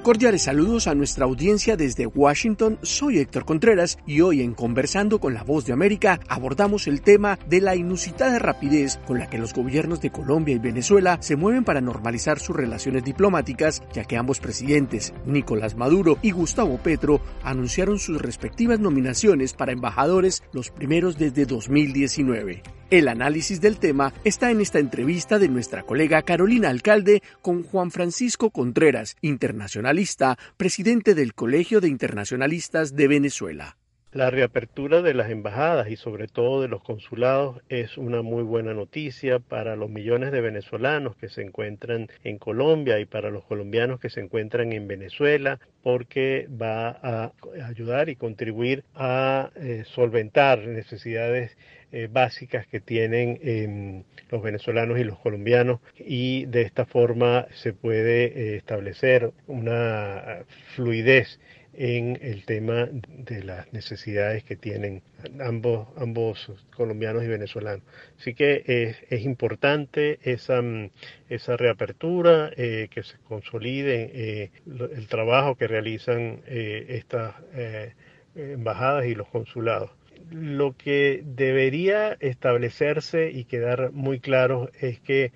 Cordiales saludos a nuestra audiencia desde Washington, soy Héctor Contreras y hoy en Conversando con la Voz de América abordamos el tema de la inusitada rapidez con la que los gobiernos de Colombia y Venezuela se mueven para normalizar sus relaciones diplomáticas, ya que ambos presidentes, Nicolás Maduro y Gustavo Petro, anunciaron sus respectivas nominaciones para embajadores, los primeros desde 2019. El análisis del tema está en esta entrevista de nuestra colega Carolina Alcalde con Juan Francisco Contreras, internacionalista, presidente del Colegio de Internacionalistas de Venezuela. La reapertura de las embajadas y sobre todo de los consulados es una muy buena noticia para los millones de venezolanos que se encuentran en Colombia y para los colombianos que se encuentran en Venezuela, porque va a ayudar y contribuir a solventar necesidades básicas que tienen los venezolanos y los colombianos, y de esta forma se puede establecer una fluidez en el tema de las necesidades que tienen ambos colombianos y venezolanos. Así que es importante esa reapertura, que se consolide el trabajo que realizan estas embajadas y los consulados. Lo que debería establecerse y quedar muy claro es que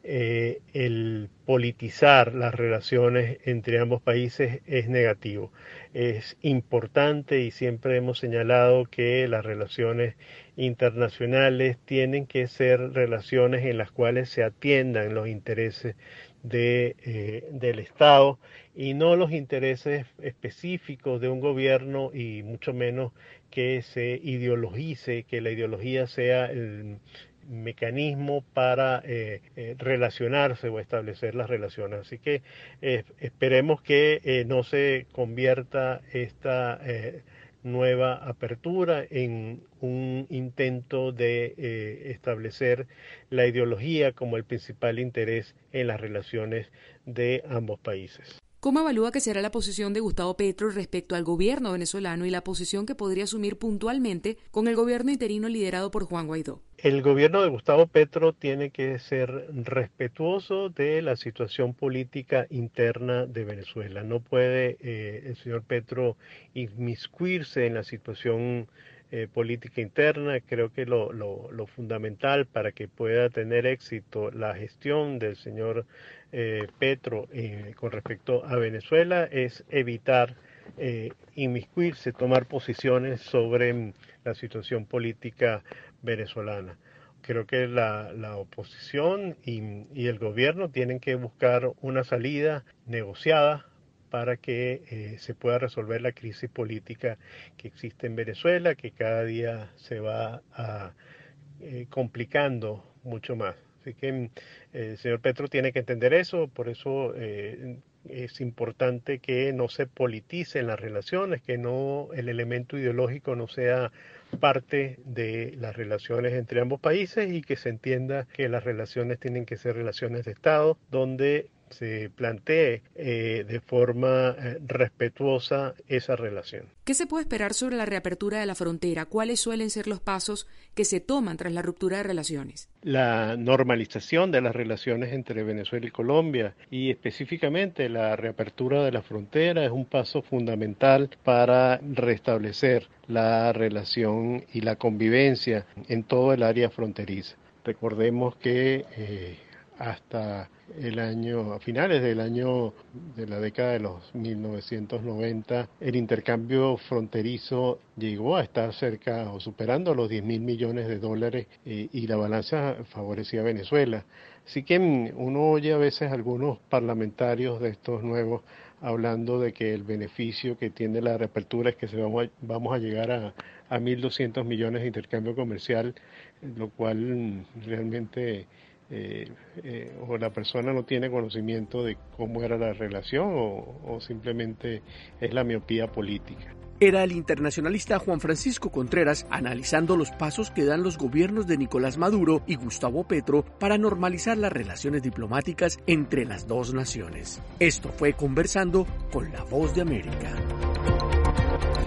el politizar las relaciones entre ambos países es negativo. Es importante y siempre hemos señalado que las relaciones internacionales tienen que ser relaciones en las cuales se atiendan los intereses del Estado y no los intereses específicos de un gobierno, y mucho menos que se ideologice, que la ideología sea el mecanismo para relacionarse o establecer las relaciones. Así que esperemos que no se convierta esta nueva apertura en un intento de establecer la ideología como el principal interés en las relaciones de ambos países. ¿Cómo evalúa que será la posición de Gustavo Petro respecto al gobierno venezolano y la posición que podría asumir puntualmente con el gobierno interino liderado por Juan Guaidó? El gobierno de Gustavo Petro tiene que ser respetuoso de la situación política interna de Venezuela. No puede el señor Petro inmiscuirse en la situación política interna. Creo que lo fundamental para que pueda tener éxito la gestión del señor Petro con respecto a Venezuela es evitar inmiscuirse, tomar posiciones sobre la situación política venezolana. Creo que la oposición y el gobierno tienen que buscar una salida negociada para que se pueda resolver la crisis política que existe en Venezuela, que cada día se va complicando mucho más. Así que el señor Petro tiene que entender eso, por eso es importante que no se politicen las relaciones, que el elemento ideológico no sea parte de las relaciones entre ambos países, y que se entienda que las relaciones tienen que ser relaciones de Estado, donde se plantee de forma respetuosa esa relación. ¿Qué se puede esperar sobre la reapertura de la frontera? ¿Cuáles suelen ser los pasos que se toman tras la ruptura de relaciones? La normalización de las relaciones entre Venezuela y Colombia, y específicamente la reapertura de la frontera, es un paso fundamental para restablecer la relación y la convivencia en todo el área fronteriza. Recordemos que hasta a finales de la década de los 1990, el intercambio fronterizo llegó a estar cerca o superando los 10.000 millones de dólares, y la balanza favorecía a Venezuela. Así que uno oye a veces a algunos parlamentarios de estos nuevos hablando de que el beneficio que tiene la reapertura es que vamos a llegar a 1.200 millones de intercambio comercial, lo cual realmente o la persona no tiene conocimiento de cómo era la relación o simplemente es la miopía política. Era el internacionalista Juan Francisco Contreras analizando los pasos que dan los gobiernos de Nicolás Maduro y Gustavo Petro para normalizar las relaciones diplomáticas entre las dos naciones. Esto fue Conversando con la Voz de América.